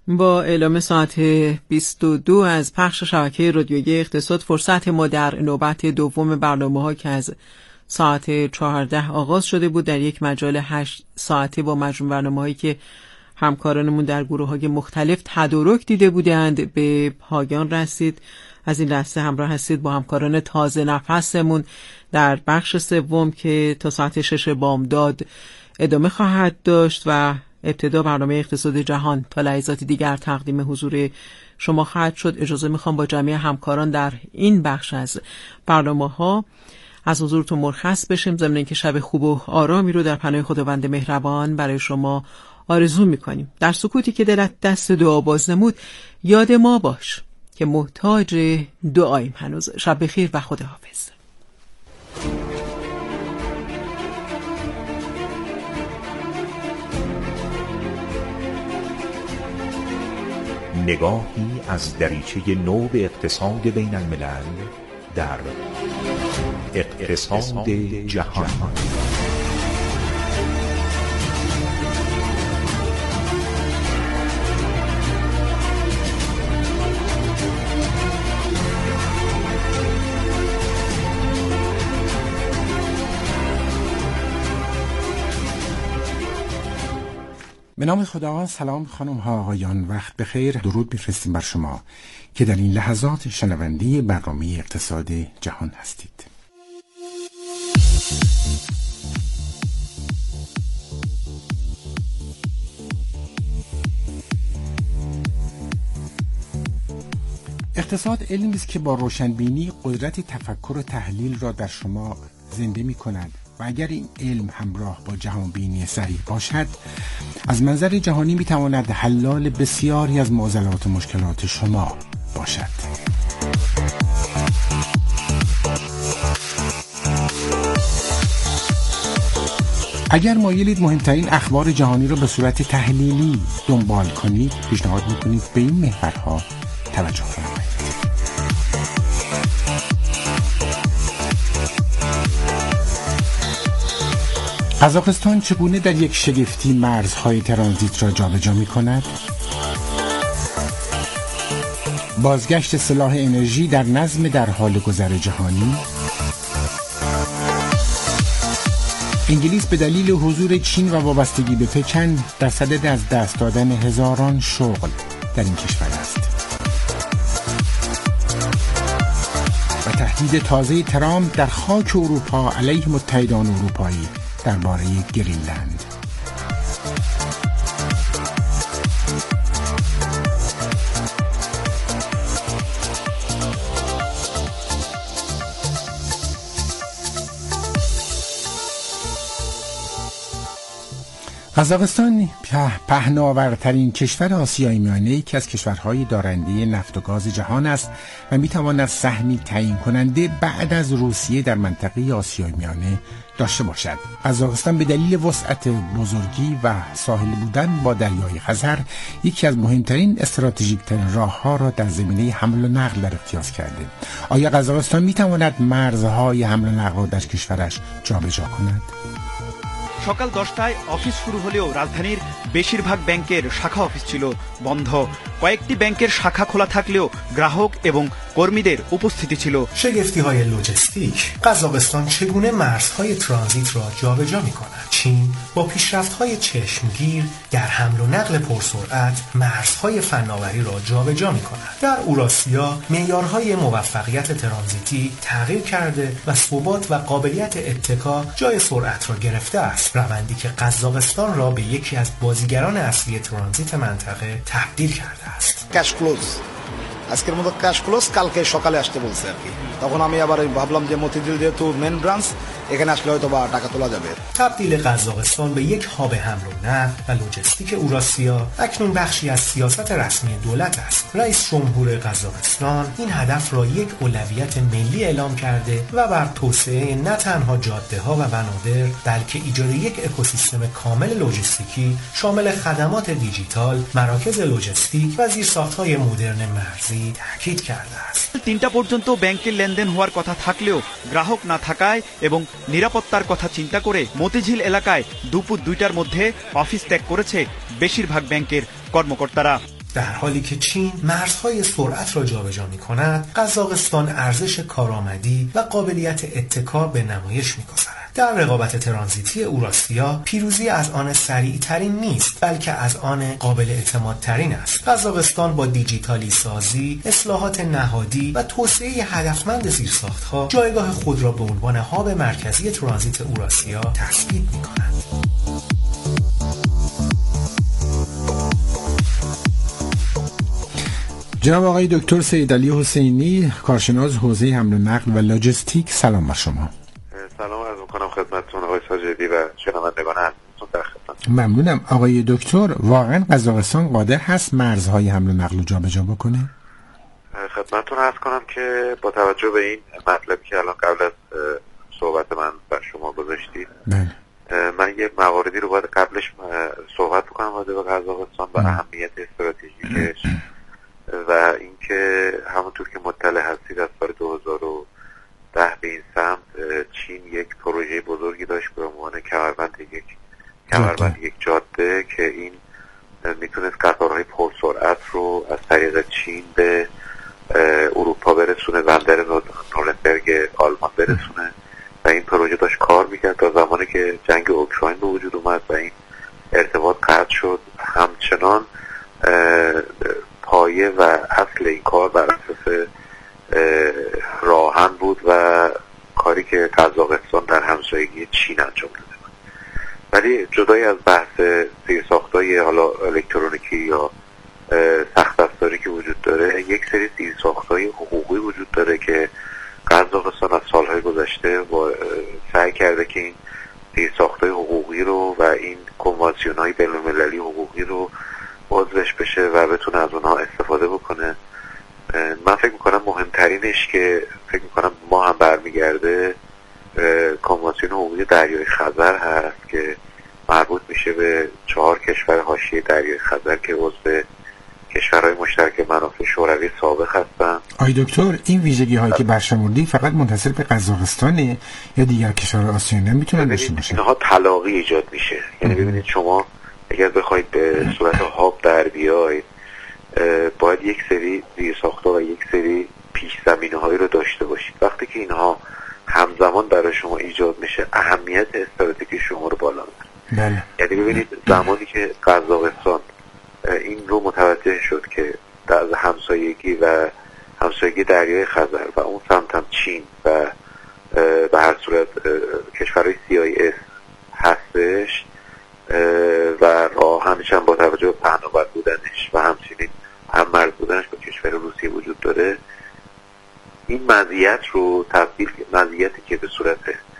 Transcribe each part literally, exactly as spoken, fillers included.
با اعلام ساعت بیست و دو از پخش شبکه رادیویی اقتصاد فرصت ما در نوبت دوم برنامه‌ها که از ساعت چهارده آغاز شده بود در یک مجال هشت ساعته با مجموع برنامه‌هایی که همکارانمون در گروه‌های مختلف تدارک دیده بودند به پایان رسید. از این لحظه همراه هستید با همکاران تازه نفسمون در بخش سوم که تا ساعت شش بامداد ادامه خواهد داشت و ابتدا برنامه اقتصاد جهان تا لحظات دیگر تقدیم حضور شما خواهد شد. اجازه میخوام با جمعی همکاران در این بخش از برنامه ها از حضورتون مرخص بشیم، ضمن اینکه شب خوب و آرامی رو در پناه خداوند مهربان برای شما آرزو میکنیم. در سکوتی که دلت دست دعا باز نمود یاد ما باش که محتاج دعاییم هنوز. شب بخیر و خداحافظ. نگاهی از دریچه نو به اقتصاد بین الملل در اقتصاد جهان. به نام خدا. سلام خانم ها آقایان، وقت بخیر. درود میفرستیم بر شما که در این لحظات شنونده برنامه اقتصاد جهان هستید. اقتصاد علمی است که با روشنبینی قدرت تفکر و تحلیل را در شما زنده می کند و اگر این علم همراه با جهانبینی صحیح باشد از منظر جهانی می تواند حلال بسیاری از معضلات و مشکلات شما باشد. اگر مایلید مهمترین اخبار جهانی را به صورت تحلیلی دنبال کنید، پیشنهاد می کنید به این محورها توجه فرمایید. قزاقستان چگونه در یک شگفتی مرزهای ترانزیت را جابجا می‌کند؟ بازگشت سلاح انرژی در نظم در حال گذر جهانی. انگلیس به دلیل حضور چین و وابستگی به پکن در صدد از دست دادن هزاران شغل در این کشور است. و تهدید تازه ترامپ در خاک اروپا علیه متحدان اروپایی درباره گرینلند. قزاقستان پهناورترین کشور آسیای میانه یکی از کشورهای دارنده نفت و گاز جهان است و میتواند سهمی تعیین کننده بعد از روسیه در منطقه آسیای میانه داشته باشد. قزاقستان به دلیل وسعت بزرگی و ساحل بودن با دریای خزر یکی از مهمترین استراتژیک‌ترین راه‌ها را در زمینه حمل و نقل در اختیار کرده. آیا قزاقستان میتواند مرزهای حمل و نقل را در کشورش جابجا کند؟ সকাল দশটায় অফিস শুরু হলেও রাজধানীর বেশিরভাগ ব্যাংকের শাখা অফিস ছিল বন্ধ। কয়েকটি ব্যাংকের শাখা খোলা থাকলেও গ্রাহক এবং কর্মীদের উপস্থিতি ছিল। شگفتی‌های لوجستیک. قزاقستان چگونه مرزهای ترانزیت را جابجا می‌کند؟ چین با پیشرفت‌های چشمگیر در حمل و نقل پرسرعت مرزهای فناوری را جابجا می‌کند. در اوراسیا معیارهای موفقیت ترانزیتی تغییر کرده و ثبات و قابلیت اتکا جای سرعت را گرفته است. روندی که قزاقستان را به یکی از بازیگران اصلی ترانزیت منطقه تبدیل کرده است. ক্যাশ ক্লোজ আজকের মতো ক্যাশ ক্লোজ কালকে সকালে আসতে বলছে আর কি। তখন আমি আবার ভাবলাম যে মতিঝিল যেহেতু মেন ব্রাঞ্চ এখানে আসলে হয়তো বা টাকা তোলা যাবে। تبدیل قزاقستان به یک هاب حمل و نقل و لوجستیک اوراسیا اکنون بخشی از سیاست رسمی دولت است. رئیس جمهور قزاقستان این هدف را یک اولویت ملی اعلام کرده و بر توسعه نه تنها جاده‌ها و بنادر بلکه ایجاد یک اکوسیستم کامل لوجستیکی شامل خدمات دیجیتال، مراکز لوجستیک و زیرساخت‌های مدرن مرزی تاکید کرده است. তিনটা পর্যন্ত ব্যাংকের লেনদেন হওয়ার কথা থাকলেও গ্রাহক না থাকায় এবং নিরাপত্তার কথা চিন্তা করে মতিঝিল এলাকায় দুপুর দুইটার মধ্যে অফিস ত্যাগ করেছে বেশিরভাগ ব্যাংকের কর্মকর্তারা। در حالی که چین مرزهای سرعت را جابجا می‌کند، قزاقستان ارزش کارآمدی و قابلیت اتکا به نمایش می‌گذارد. در رقابت ترانزیتی اوراسیا پیروزی از آن سریع ترین نیست، بلکه از آن قابل اعتماد ترین است. قزاقستان با دیجیتالی سازی، اصلاحات نهادی و توسعه هدفمند زیرساخت‌ها جایگاه خود را به عنوان هاب مرکزی ترانزیت اوراسیا تثبیت می‌کند. جناب آقای دکتر سیدعلی حسینی، کارشناس حوزه حمل و نقل و لاجستیک، سلام بر شما. سلام عرض می‌کنم خدمتتون آقای ساجدی و شنوندگان عزیزتون در خدمت. ممنونم. آقای دکتر، واقعا قزاقستان قادر هست مرزهای حمل و نقل رو جابجا بکنه؟ خدمتتون عرض کنم که با توجه به این مطلبی که الان قبل از صحبت من بر شما گذاشتید، بله، من یه مواردی رو باید قبلش صحبت بکنم راجع به قزاقستان و اهمیت استراتژیکش و اینکه همونطور که مطلع هستید از سال دو هزار و ده به این سمت چین یک پروژه بزرگی داشت به عنوان کمربند یک کمربند یک جاده که این میتونست قطارهای پرسرعت رو از طریق چین به اروپا برسونه، بندر نورنبرگ آلمان برسونه و این پروژه داشت کار میکرد تا زمانی که جنگ اوکراین به وجود اومد و این ارتباط قطع شد. همچنان پایه و اصل این کار بر اساس راهن بود و کاری که قزاقستان در همسایگی چین انجام داده بود. ولی جدای از بحث زیرساخت‌های حالا الکترونیکی یا سخت افزاری که وجود داره، یک سری زیرساخت‌های حقوقی وجود داره که قزاقستان از سالهای گذشته با سعی کرده که این زیرساخت‌های حقوقی رو و این کنوانسیون‌های بین‌المللی حقوقی رو عضوش بشه و بتونه از اونها استفاده بکنه. من فکر میکنم مهمترینش که فکر میکنم ما هم برمیگرده کنوانسیون حقوقی دریای خزر هست که مربوط میشه به چهار کشور حاشیه دریای خزر که عضو کشورهای مشترک منافع شوروی سابق هستن. آی دکتر، این ویژگی هایی که برشمردی فقط منحصر به قزاقستانه یا دیگر کشورهای آسیایی هم میتونن داشته باشه؟ اینها تلاقی ایجاد میشه. یعنی ببینید شما اگر بخواید به صورت هاب در بیاید، باید یک سری زیرساخت‌ها و یک سری پیش زمینه‌هایی رو داشته باشید. وقتی که اینها همزمان برای شما ایجاد میشه، اهمیت استراتژیک شما رو بالا میبره. بله. یعنی ببینید زمانی که قزاقستان این رو متوجه شد که در همسایگی و همسایگی دریای خزر و اون سمت هم چین و به هر صورت کشورهای سی آی اس هستش و راه همیشه با توجه به پهناور بودنش و همچنین هم مرز بودنش با کشور روسیه وجود داره، این مزیت رو تبدیل مزیتی که به صورت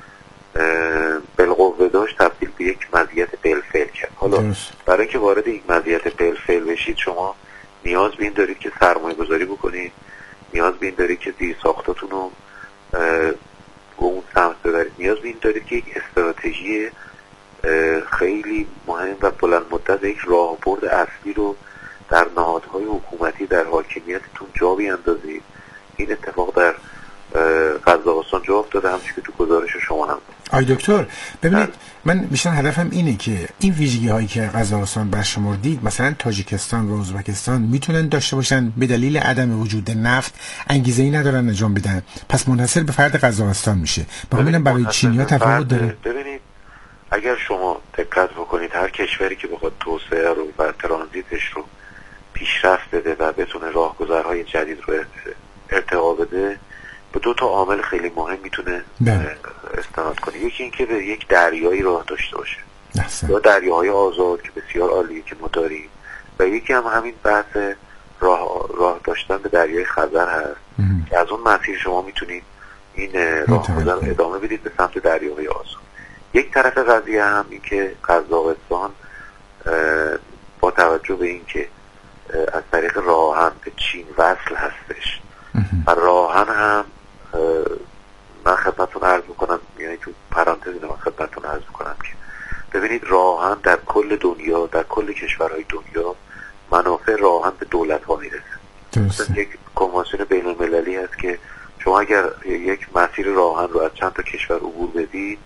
بالقوه داشت تبدیل به یک مزیت بالفعل کرد. حالا برای اینکه وارد این مزیت بالفعل بشید شما نیاز به این دارید که سرمایه گذاری بکنید، نیاز به این دارید که زیر ساختاتون رو به اون سمت ببرید، نیاز به این دارید که یک استراتژی خیلی مهم و بلند مدت یک راهبرد اصلی رو در نهادهای حکومتی در حاکمیتتون جا بیاندازید. این اتفاق در قزاقستان جا افتاده، همچنین که تو گزارش شما هم. آی دکتر ببینید، من بیشتر هدفم اینه که این ویژگی هایی که قزاقستان برشمردید مثلا تاجیکستان و ازبکستان میتونن داشته باشن، به دلیل عدم وجود نفت انگیزه ای ندارن انجام بدن، پس منحصر به فرد قزاقستان میشه. ببینم برای چینی‌ها تفاوت داره. ببینید اگر شما دقت بکنید هر کشوری که بخواد توسعه رو و ترانزیتش رو پیشرفت بده و بتونه راهگذرهای جدید رو ارتقا بده، به دو تا عامل خیلی مهم میتونه استناد کنه. یکی این که به یک دریایی راه داشته باشه یا دریاهای آزاد که بسیار عالیه که ما داریم، و یکی هم همین بحث راه, راه داشتن به دریای خزر هست که از اون مسیر شما میتونید این راهگذر ادامه بدید به سمت دریاهای آزاد. یک طرف قضیه هم این که قزاقستان با توجه به این که از طریق راهن به چین وصل هستش و راهن هم من خدمتتون عرض میکنم، یعنی تو پرانتز من خدمتتون عرض میکنم که ببینید راهن در کل دنیا، در کل کشورهای دنیا منافع راهن به دولت ها میرسه. یک کنوانسیون بین المللی هست که شما اگر یک مسیر راهن رو از چند تا کشور عبور بدید،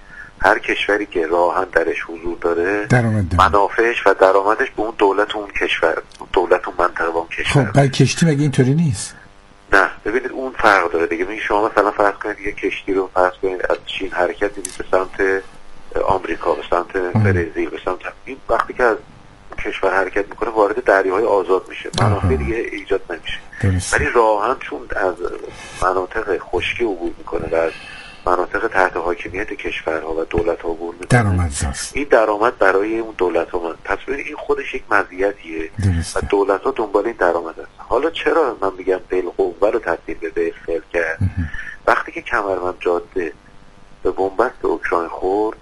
هر کشوری که راهن درش حضور داره درآمد داره. منافعش و درآمدش به اون دولت اون کشور، دولت اون منطقه و اون کشور. خب برای کشتی مگه اینطوری نیست؟ نه ببینید اون فرق داره دیگه. ببینید شما مثلا فرض کنید یه کشتی رو فرض کنید از چین حرکت بدید به سمت آمریکا، به سمت برزیل، به سمت این، وقتی که از کشور حرکت میکنه وارد دریاهای آزاد میشه، منافع دیگه ایجاد نمیشه. ولی راهن چون از مناطق خشکی عبور میکنه و از مناطق تحت حاکمیت کشورها و دولت‌ها عبور میکنه، درآمدزاست. این درآمد برای اون دولت‌ها من پس ببینید این خودش یک مزیتیه و دولت‌ها دنبال این درآمد هست. حالا چرا من میگم بالقوه رو تبدیل به بالفعل کرد؟ وقتی که کمربند جاده به بنبست اوکراین خورد،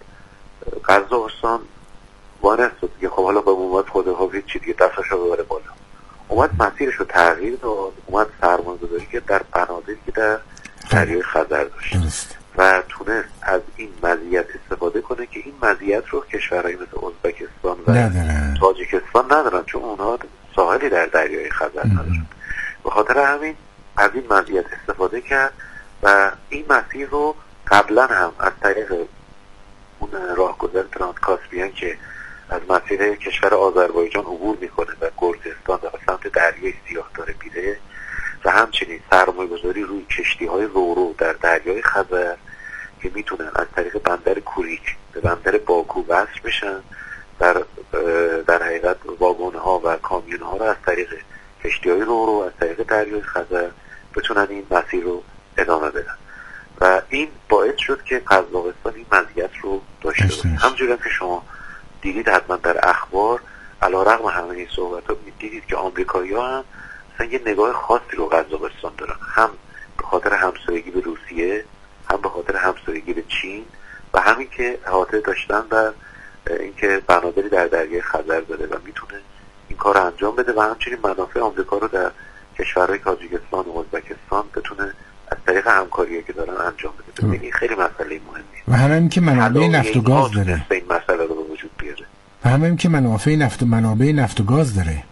قزاقستان وانست دیگه، خب حالا به اومد خودحافظی چی دیگه، دستش رو ببره بالا، اومد مسیرش رو تغییر داد، اومد سرمایه‌گذاری که در بنادری که در دریای خزر داشت و تونست از این مزیت استفاده کنه که این مزیت رو کشورهای مثل ازبکستان و ندارن. تاجیکستان ندارن، چون اونها ساحلی در دریای خزر ندارن. به خاطر همین از این مزیت استفاده کرد و این مسیر رو قبلا هم از طریق اون راهگذر ترانس کاسپیان که از مسیر کشور آذربایجان عبور میکنه و گرجستان و سمت دریای سیاه داره میره و همچنین سرمایه‌گذاری روی کشتی‌های رورو در دریای خزر که میتونن از طریق بندر کوریک به بندر باکو وصل بشن، در در حقیقت واگن‌ها و کامیون‌ها رو از طریق کشتی‌های رورو از طریق دریای خزر بتونن این مسیر رو ادامه بدن و این باعث شد که قزاقستان این مزیت رو داشته باشه. همونجوری که شما دیدید حتما در اخبار، علیرغم همه این صحبت‌ها دیدید که آمریکایی‌ها هم مثلا یه نگاه خاصی رو قزاقستان دارن، هم به خاطر همسایگی به روسیه، هم به خاطر همسایگی به چین و همین که احاطه داشتن و اینکه بنادری در دریای خزر داره و میتونه این کار رو انجام بده و همچنین منافع آمریکا رو در کشورهای تاجیکستان و ازبکستان بتونه از طریق همکاریایی که دارن انجام بده. این خیلی مسئله مهمیه و همین که منابع نفت و گاز داره، این مسئله رو به وجود بیاره. و همین که منافع نفت و منابع نفت و گاز داره.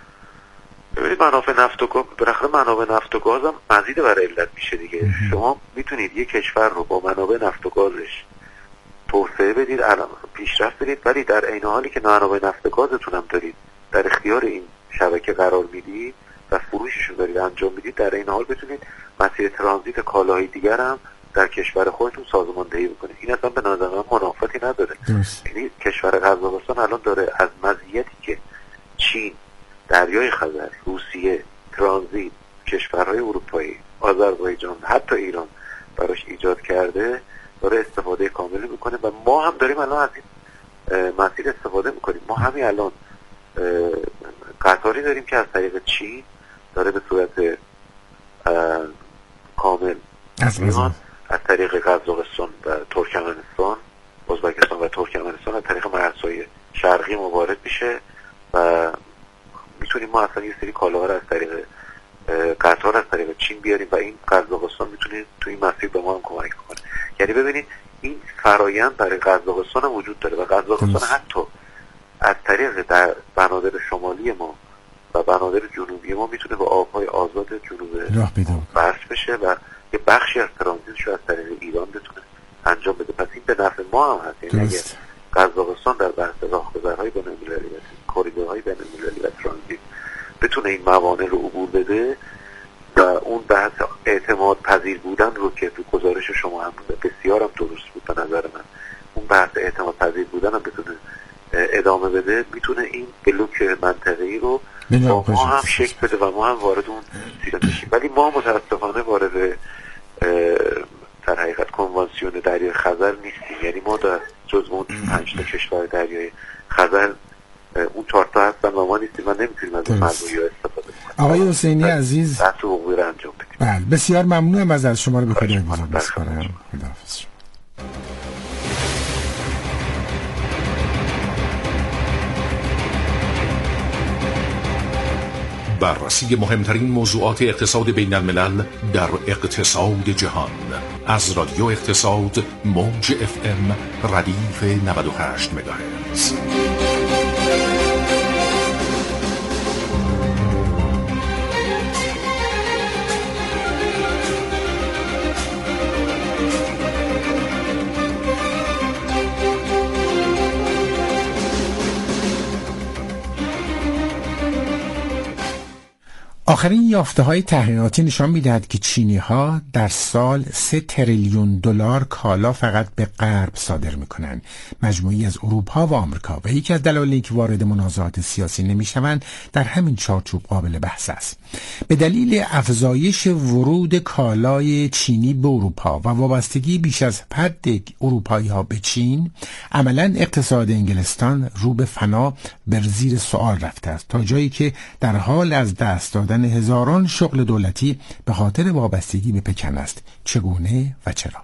ببینید منافع نفت و گاز، بالاخره منابع نفت و گاز هم مزید برای علت میشه دیگه. شما میتونید یک کشور رو با منابع نفت و گازش توسعه بدید، الان پیشرفت بدید، ولی در عین حالی که منابع نفت و گازتون هم دارید در اختیار این شبکه قرار میدید و فروشش رو دارید انجام میدید، در این حال بتونید مسیر ترانزیت کالاهای دیگر هم در کشور خودتون سازماندهی بکنید. این اصلا به نظر من منافاتی نداره. یعنی کشور قزاقستان الان داره از مزیتی که چین، دریای خزر، روسیه، ترانزیت، کشورهای اروپایی، آذربایجان، حتی ایران براش ایجاد کرده، داره استفاده کاملی میکنه و ما هم داریم الان از این مسیر استفاده میکنیم. ما همین الان قطاری داریم که از طریق چین داره به صورت کامل میان از طریق قزاقستان و ترکمنستان، ازبکستان و ترکمنستان از طریق مرزهای شرقی وارد میشه و میتونیم ما اصلا یه سری کالاها رو از طریق قطار از طریق چین بیاریم و این قزاقستان میتونه تو این مسیر به ما هم کمک کنه. یعنی ببینید این فرایند برای قزاقستان هم وجود داره و قزاقستان حتی از طریق در بنادر شمالی ما و بنادر جنوبی ما میتونه به آبهای آزاد جنوب وصل بشه و یه بخشی از ترانزیتش رو از طریق ایران بتونه انجام بده. پس این به نفع ما هم هست. یعنی اگه قزاقستان در بحث راهگذرهای بین‌المللی و کریدورهای بین‌المللی و ترانزیت بتونه این موانع رو عبور بده و اون بحث اعتماد پذیر بودن رو که تو گزارش شما هم بسیار هم درست بود به نظر من، اون بحث اعتماد پذیر بودن هم بتونه ادامه بده، میتونه این بلوک منطقه‌ای رو با ما هم شکل بده و ما هم وارد اون سیره بشیم. ولی ما متاسفانه وارد در حقیقت کنوانسیون دریای خزر نیستیم. یعنی ما در جزو اون پنج تا کشور دریای خزر اون چهار تا هستن و ما نیستیم و نمیتونیم از این موضوع استفاده کنیم. آقای حسینی عزیز، بحث حقوقی رو انجام بدیم. بله بسیار ممنونم از شما رو به خدای بزرگ بسپارم. خداحافظ. بررسی مهمترین موضوعات اقتصاد بین الملل در اقتصاد جهان از رادیو اقتصاد موج اف ام ردیف نود و هشت مگاهرتز. آخرین یافته‌های تحقیقاتی نشان می‌دهد که چینی‌ها در سال سه تریلیون دلار کالا فقط به غرب صادر می‌کنند، مجموعی از اروپا و آمریکا، و یکی از دلایلی که وارد منازعات سیاسی نمی‌شوند در همین چارچوب قابل بحث است. به دلیل افزایش ورود کالای چینی به اروپا و وابستگی بیش از حد اروپایی‌ها به چین، عملاً اقتصاد انگلستان رو به فنا بر زیر سوال رفته است، تا جایی که در حال از دست دادن هزاران شغل دولتی به خاطر وابستگی به پکن است. چگونه و چرا؟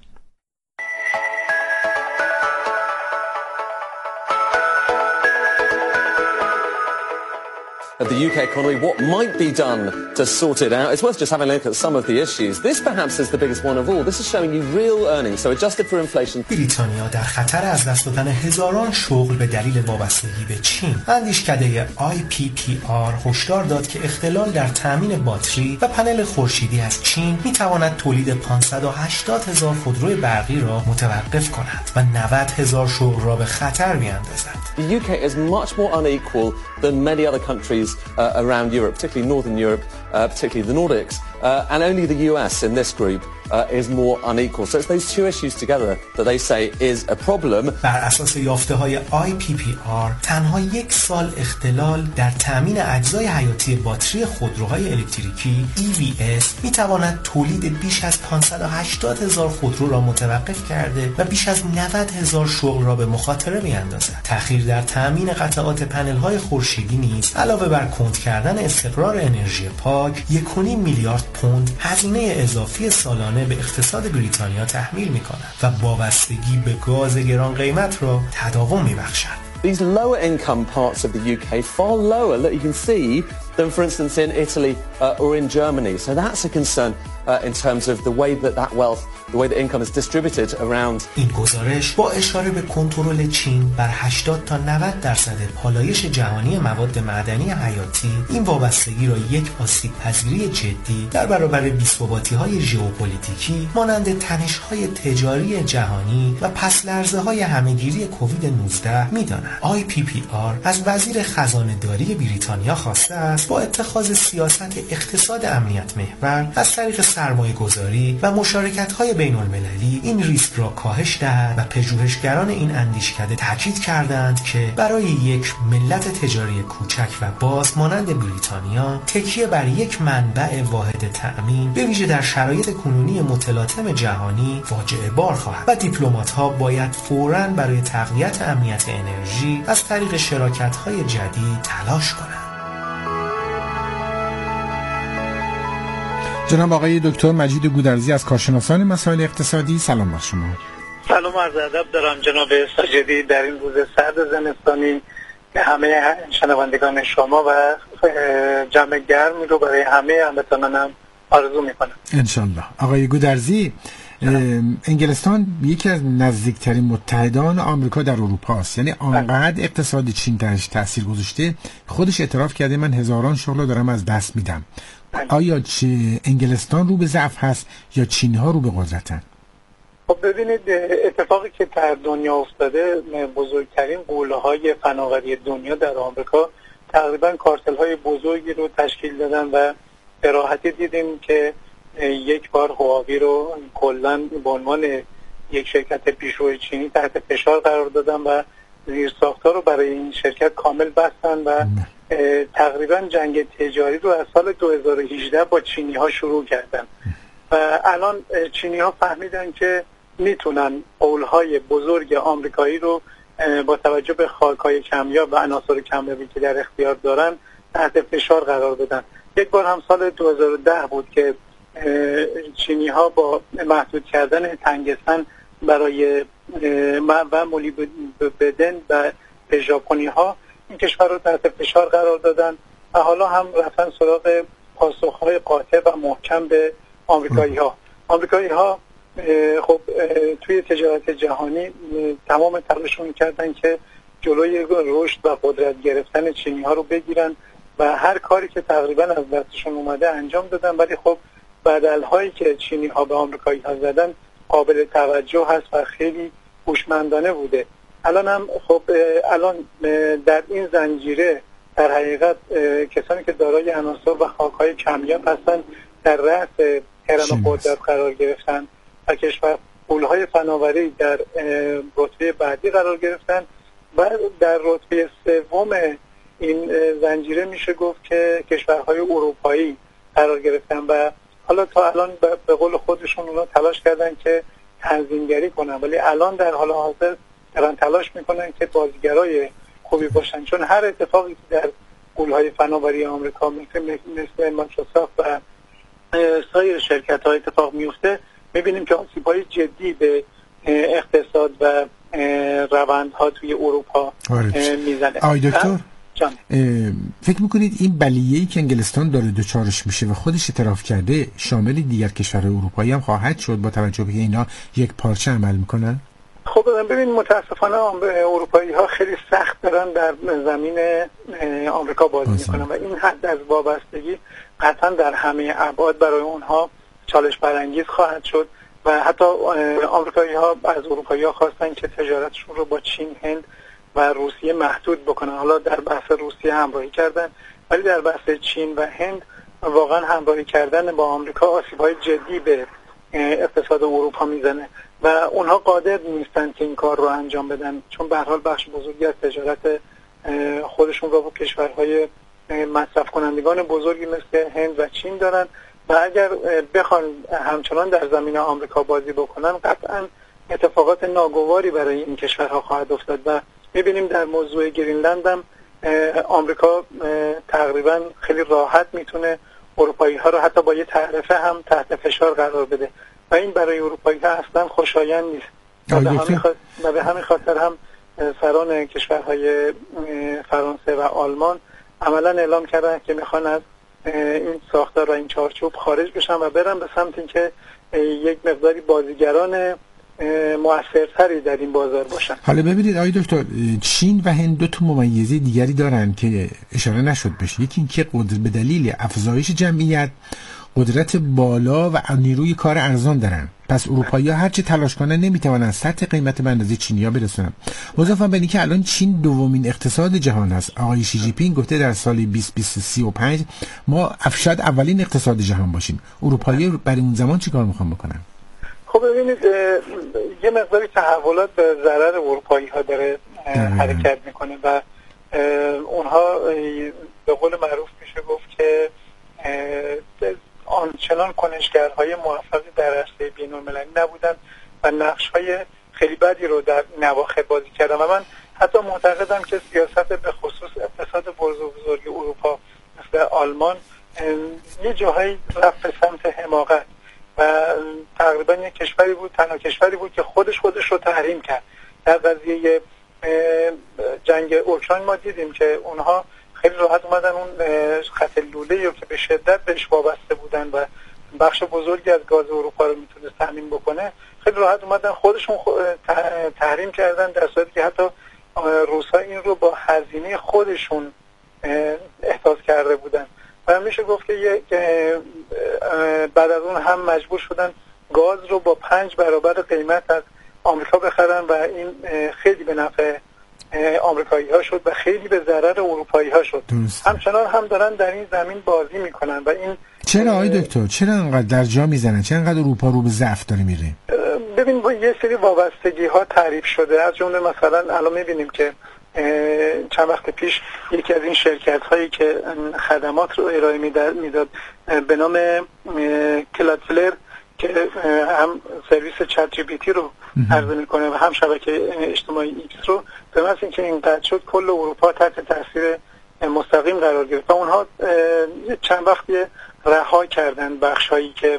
Of the U K economy, what might be done to sort it out? It's worth just having a look at some of the issues. This perhaps is the biggest one of all. This is showing you real earnings, so adjusted for inflation. بریتانیا در خطر از دست دادن هزاران شغل به دلیل وابستگی به چین. اندیشکده آی پی پی آر هشدار داد که اختلال در تامین باتری و پنل خورشیدی از چین میتواند تولید پانصد و هشتاد هزار خودروی برقی را متوقف کند و نود هزار شغل را به خطر بیاندازد. The U K is much more unequal than many other countries uh, around Europe, particularly Northern Europe, uh, particularly the Nordics, uh, and only the U S in this group uh, is more unequal. So it's those two issues together that they say is a problem. بر اساس یافته‌های آی پی پی آر تنها یک سال اختلال در تامین اجزای حیاتی باتری خودروهای الکتریکی ای وی اس میتواند تولید بیش از پانصد و هشتاد هزار خودرو را متوقف کرده و بیش از نود هزار شغل را به مخاطره میاندازد. تأخیر در تامین قطعات پنل‌های خورشیدی نیز علاوه بر کند کردن استقرار انرژی پاک یک و نیم میلیارد پوند هزینه اضافی سالانه به اقتصاد بریتانیا تحمیل می‌کند و وابستگی به گاز گران قیمت را تداوم می‌بخشد. These lower income parts of the U K far lower, look, you can see, than for instance in Italy uh, or in Germany. So that's a concern uh, in terms of the way that that wealth, the way that income is distributed around. این گزارش با اشاره به کنترل چین بر هشتاد تا نود درصد پالایش جهانی مواد معدنی حیاتی این وابستگی را یک آسیب‌پذیری جدی در برابر بی‌ثباتی‌های ژئوپلیتیکی مانند تنش‌های تجاری جهانی و پس‌لرزه‌های همه‌گیری کووید نوزده می‌داند. آی پی پی آر از وزیر خزانه‌داری بریتانیا خواسته است با اتخاذ سیاست اقتصاد امنیت محور از طریق سرمایه‌گذاری و مشارکت‌های بین المللی این ریسک را کاهش دهد و پژوهشگران این اندیشکده تاکید کردند که برای یک ملت تجاری کوچک و باز مانند بریتانیا تکیه بر یک منبع واحد تأمین به ویژه در شرایط کنونی متلاطم جهانی فاجعه بار خواهد و دیپلمات‌ها باید فوراً برای تقویت امنیت انرژی از طریق شراکت‌های جدید تلاش کنند. جناب آقای دکتر مجید گودرزی از کارشناسان مسائل اقتصادی، سلام بر شما. سلام عرض ادب دارم جناب ساجدی در این روز سرد زمستانی که همه شنوندگان شما و جمع گرمی رو برای همه هموطنانم آرزو میکنم انشالله. آقای گودرزی، انگلستان یکی از نزدیکترین متحدان آمریکا در اروپا است، یعنی آنقدر اقتصاد چین درش تاثیر گذاشته خودش اعتراف کرده من هزاران شغل دارم از دست میدم. آیا چه انگلستان رو به ضعف هست یا چینی ها رو به قدرتن؟ خب ببینید اتفاقی که در دنیا افتاده، بزرگترین غوله های فناوری دنیا در آمریکا تقریبا کارتل های بزرگی رو تشکیل دادن و به راحتی دیدیم که یک بار هواوی رو کلا به عنوان یک شرکت پیشرو چینی تحت فشار قرار دادن و زیرساخت‌ها رو برای این شرکت کامل بستن و تقریبا جنگ تجاری رو از سال دو هزار و هجده با چینی ها شروع کردن و الان چینی ها فهمیدن که میتونن قولهای بزرگ آمریکایی رو با توجه به خاک‌های کمیاب و عناصر کمیابی که در اختیار دارن تحت فشار قرار بدن. یک بار هم سال دو هزار و ده بود که چینی ها با محدود کردن تنگستان برای و مولیبدن و ژاپنی ها این کشور رو تحت فشار قرار دادن و حالا هم رفتن سراغ پاسخهای قاطع و محکم به آمریکایی ها. آمریکایی ها خب توی تجارت جهانی تمام تلاششون کردن که جلوی رشد و قدرت گرفتن چینی ها رو بگیرن و هر کاری که تقریبا از دستشون اومده انجام دادن، ولی خب بدل‌هایی که چینی ها به آمریکایی ها زدن قابل توجه هست و خیلی هوشمندانه بوده. الان هم خب الان در این زنجیره در حقیقت کسانی که دارای عناصر و خاک‌های کمیاب هستند در رأس هرم قدرت قرار گرفتن و کشور پولهای فناوری در رتبه بعدی قرار گرفتن و در رتبه سوم این زنجیره میشه گفت که کشورهای اروپایی قرار گرفتن و حالا تا الان به قول خودشون اونا تلاش کردن که تنظیمگری کنن، ولی الان در حال حاضر دارن تلاش میکنن که بازیگرای خوبی باشن، چون هر اتفاقی که در پولهای فناوری آمریکا مثل مثل مایکروسافت و سایر شرکت‌ها اتفاق میفته، میبینیم که آسیب‌های جدی به اقتصاد و روندها توی اروپا میزنه. آقای دکتر فکر میکنید این بلیه‌ای که انگلستان داره دوچارش میشه و خودش اعتراف کرده شامل دیگر کشورهای اروپایی هم خواهد شد با توجه به اینا یک پارچه عمل میکنن؟ خب ببین متاسفانه اروپایی ها خیلی سخت دارن در زمین آمریکا بازی میکنن و این حد از وابستگی قطعا در همه ابعاد برای اونها چالش برانگیز خواهد شد و حتی آمریکایی ها از اروپایی ها خواستن که تجارتشون رو با چین، هند و روسیه محدود بکنن. حالا در بحث روسیه همراهی کردن، ولی در بحث چین و هند واقعا همراهی کردن با آمریکا آسیب‌های جدی به اقتصاد اروپا میزنه و اونها قادر نیستن که این کار رو انجام بدن، چون به هر حال بخش بزرگی از تجارت خودشون رو با کشورهای مصرف کنندگان بزرگی مثل هند و چین دارن و اگر بخوان همچنان در زمین آمریکا بازی بکنن قطعا اتفاقات ناگواری برای این کشورها خواهد افتاد و میبینیم در موضوع گرینلند هم آمریکا تقریبا خیلی راحت میتونه اروپایی ها رو حتی با یه تعرفه هم تحت فشار قرار بده و این برای اروپایی ها اصلا خوشایند نیست و به همین خاطر, به همین خاطر هم سران کشورهای فرانسه و آلمان عملا اعلام کردن که میخوان از این ساختار و این چارچوب خارج بشن و برن به سمت اینکه یک مقداری بازیگران مؤثرتری در این بازار باشن. حالا ببینید آقای دکتر، چین و هند دو تا ممیزه دیگری دارن که اشاره نشد بشه. یکی اینکه قدرت به دلیل افزایش جمعیت قدرت بالا و نیروی کار ارزان دارن، پس اروپایی‌ها هر چه تلاش کنن نمیتونن سطح قیمت به اندازه چینی‌ها برسونن. مضافاً به اینکه الان چین دومین اقتصاد جهان است. آقای شی جی پینگ گفته در سال بیست بیست و پنج ما افشاد اولین اقتصاد جهان باشیم. اروپایی‌ها برای اون زمان چیکار می‌خوان بکنن؟ خب ببینید یه مقداری تحولات به ضرر اروپایی ها داره حرکت میکنه و اونها به قول معروف میشه گفت که آنچنان کنشگرهای موفقی در عرصه بین المللی نبودن و نقش‌های خیلی بدی رو در نواخر بازی کردن و من حتی معتقدم که سیاست به خصوص اقتصاد بزرگ اروپا مثل آلمان یه جاهایی رفت به سمت حماقت و تقریبا یک کشوری بود، تنها کشوری بود که خودش خودش رو تحریم کرد. در قضیه جنگ اوکراین ما دیدیم که اونها خیلی راحت اومدن اون خط لوله‌ای رو که به شدت بهش وابسته بودن و بخش بزرگی از گاز اروپا رو میتونست تامین بکنه، خیلی راحت اومدن خودشون تحریم کردن، در صورتی که حتی روس‌ها این رو با هزینه خودشون احساس کرده بودن و میشه گفت که بعد از اون هم مجبور شدن گاز رو با پنج برابر قیمت از آمریکا بخرن و این خیلی به نفع آمریکایی ها شد و خیلی به ضرر اروپایی ها شد. درست. همچنان هم دارن در این زمین بازی میکنن و این چرا آقای دکتر چرا انقدر در جا میزنن؟ چرا انقدر اروپا رو به ضعف داره میره؟ ببین با یه سری وابستگی ها تعریف شده، از جمله مثلا الان میبینیم که چند وقت پیش یکی از این شرکت هایی که خدمات رو ارائه میداد به نام کلادفلر که هم سرویس چت جی پی تی رو عرضه میکنه و هم شبکه اجتماعی ایکس رو، به محض اینکه اینقدر شد کل اروپا تحت تاثیر مستقیم قرار گرفت و اونها چند وقتی رها کردن بخش هایی که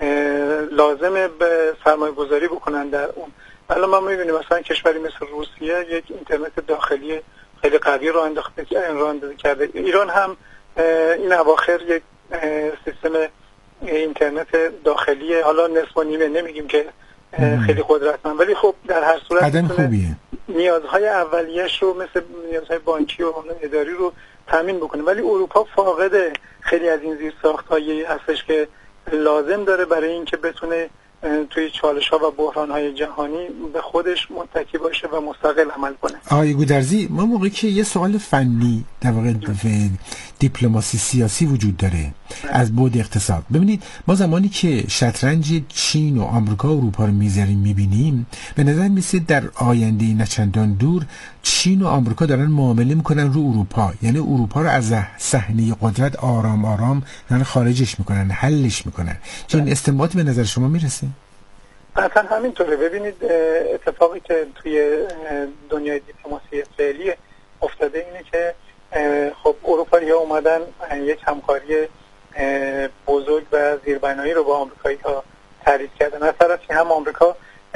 لازمه به سرمایه گذاری بکنن در اون. الان ما میبینیم مثلا کشوری مثل روسیه یک اینترنت داخلی خیلی قوی رو انداخته کرده. ایران هم این اواخر یک سیستم اینترنت داخلی حالا نصف و نیمه، نمیگیم که خیلی قدرتمند، ولی خب در هر صورت خوبیه نیازهای اولیه‌اش رو مثل نیازهای بانکی و اداری رو تامین بکنه، ولی اروپا فاقد خیلی از این زیرساخت‌هایی هستش که لازم داره برای اینکه بتونه توی چالش ها و بحران های جهانی به خودش متکی باشه و مستقل عمل کنه. آقای گودرزی، ما موقعی که یه سوال فنی در واقع دیپلماسی سیاسی وجود داره از بعد اقتصاد، ببینید ما زمانی که شطرنج چین و آمریکا و اروپا رو میذاریم میبینیم، به نظر میسه در آینده نچندان دور چین و آمریکا دارن معامله میکنن رو اروپا، یعنی اروپا رو از صحنه قدرت آرام آرام دارن خارجش میکنن، حلش میکنن. چون استنباط به نظر شما میرسه؟ قطعا همینطوره. ببینید اتفاقی که توی دنیای دیپلماسی فعلی افتاده اینه که خب اروپایی ها اومدن یک همکاری بزرگ و زیربنایی رو با آمریکایی ها تعریف کردن. از طرفی هم آمریکا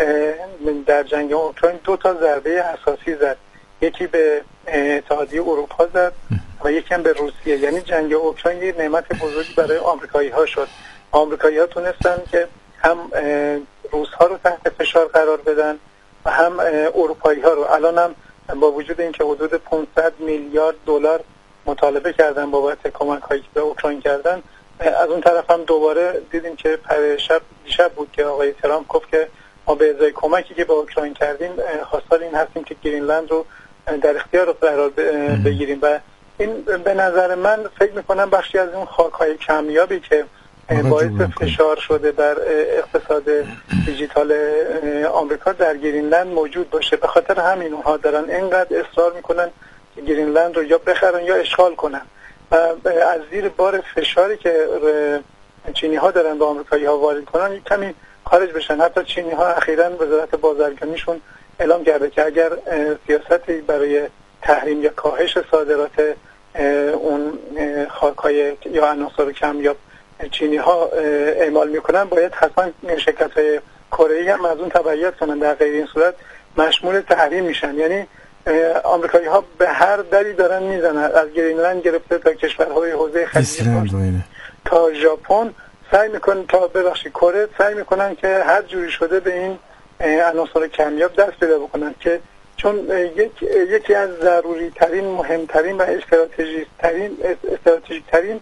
در جنگ اوکراین دو تا ضربه اساسی زد، یکی به اتحادیه اروپا زد و یکی هم به روسیه. یعنی جنگ اوکراین یه نعمت بزرگی برای آمریکایی ها شد. آمریکایی ها تونستن که هم روس ها رو تحت فشار قرار بدن و هم اروپایی ها رو. الان هم با وجود اینکه حدود پانصد میلیارد دلار مطالبه کردن بابت کمک هایی که به اوکراین کردن، از اون طرف هم دوباره دیدیم که پر شب دیشب بود که آقای ترامپ گفت که ما به ازای کمکی که به اوکراین کردیم خواستار این هستیم که گرینلند رو در اختیار قرار بگیریم. و این به نظر من فکر میکنم بخشی از اون خاک‌های کمیابی که باعث فشار شده بر اقتصاد دیجیتال آمریکا در گرینلند موجود باشه. به خاطر همین اونها دارن اینقدر اصرار میکنن که گرینلند رو یا بخرن یا اشغال کنن و از زیر بار فشاری که چینی ها دارن به آمریکایی ها وارد کنن کمی خارج بشن. حتی چینی ها اخیراً وزارت بازرگانیشون اعلام کرده که اگر سیاستی برای تحریم یا کاهش صادرات اون خاک‌های یا عناصر کمیاب چینی ها اعمال میکنن، باید حتما شرکت های کره ای هم از اون تبعیت کنن، در غیر این صورت مشمول تحریم میشن. یعنی آمریکایی ها به هر دری دارن میزنن، از گرینلند گرفته تا کشورهای حوزه خلیج فارس تا ژاپن سعی میکنن، تا ببخشید کره سعی میکنن که هر جوری شده به این عناصر کمیاب دست پیدا بکنن، که چون یک یکی از ضروری ترین، مهمترین و استراتژیک ترین استراتژیک ترین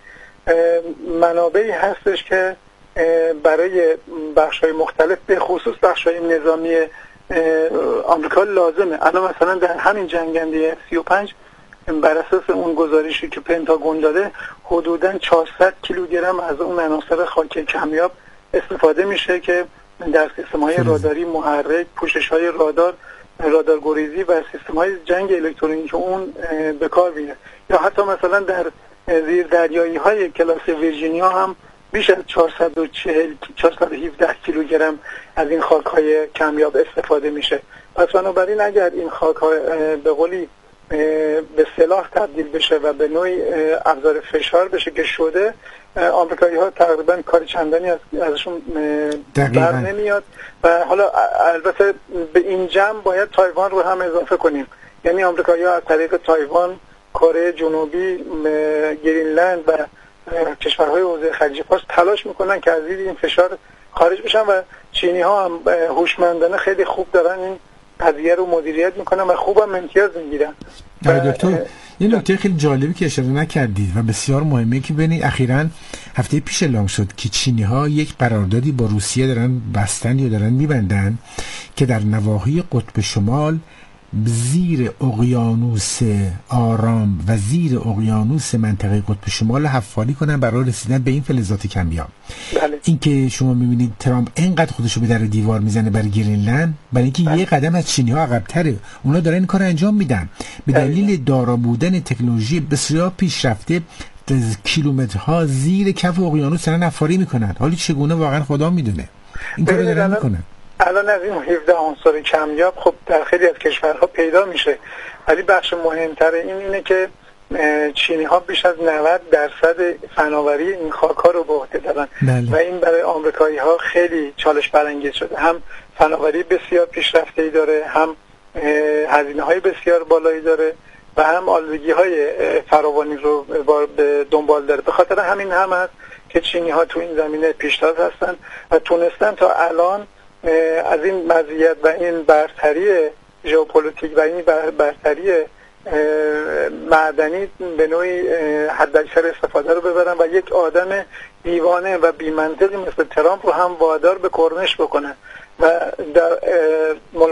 منابعی هستش که برای بخش‌های مختلف به خصوص بخش‌های نظامی آمریکا لازمه. الان مثلا در همین جنگنده اف سی و پنج بر اساس اون گزارشی که پنتاگون داده حدوداً چهارصد کیلوگرم از اون عناصر خاک کمیاب استفاده میشه که در سیستم‌های راداری، محرک، پوشش‌های رادار، رادار گریزی و سیستم‌های جنگ الکترونیکی اون به کار میره. یا حتی مثلا در زیر دریایی های کلاس ویرجینیا هم بیش از چهارصد و چهل چهارصد و هفده کیلوگرم از این خاک های کمیاب استفاده میشه. پس بنابراین اگر این خاک ها به قولی به سلاح تبدیل بشه و به نوعی ابزار فشار بشه که شده، آمریکایی ها تقریبا کار چندانی از ازشون بر نمیاد. و حالا البته به این جمع باید تایوان رو هم اضافه کنیم. یعنی آمریکایی ها از طریق تایوان، کره جنوبی، گرینلند و کشورهای حوزه خلیج فارس تلاش میکنن که از زیر این فشار خارج بشن و چینی ها هم هوشمندانه خیلی خوب دارن این قضیه رو مدیریت میکنن و خوبم امتیاز میگیرن. دکتر یه نکته خیلی جالبی که اشاره نکردید و بسیار مهمه که ببینید اخیراً هفته پیش اعلام شد که چینی ها یک قراردادی با روسیه دارن بستن یا دارن میبندن که در نواحی قطب شمال زیر اقیانوس آرام و زیر اقیانوس منطقه قطب شمال حفاری کنن برای رسیدن به این فلزات کمیاب. بله. این که شما میبینید ترامپ اینقدر خودشو به در دیوار میزنه برای گرینلند، برای اینکه بله. یه قدم از چینی ها عقب‌تره. اونا دارن این کار انجام میدن به دلیل دارا بودن تکنولوژی بسیار پیشرفته، کیلومترها زیر کف اقیانوس دارن حفاری میکنن. حالا چگونه واقعا خدا میدونه این کارو دارن میکنن. الان از این هفده عنصر کمیاب خب در خیلی از کشورها پیدا میشه، ولی بخش مهمتر این اینه که چینی ها بیش از نود درصد فناوری این خاک ها رو به عهده دارن و این برای آمریکایی ها خیلی چالش برانگیز شده. هم فناوری بسیار پیشرفته ای داره، هم هزینه های بسیار بالایی داره و هم آلودگی های فراوانی رو به دنبال داره. به خاطر همین هم هست که چینی ها تو این زمینه پیشتاز هستن و تونستن تا الان از این مزیت و این برتری ژئوپلیتیک و این برتری معدنی به نوعی حداکثر استفاده رو ببرن و یک آدم دیوانه و بی‌منطقی مثل ترامپ رو هم وادار به کرنش بکنه و در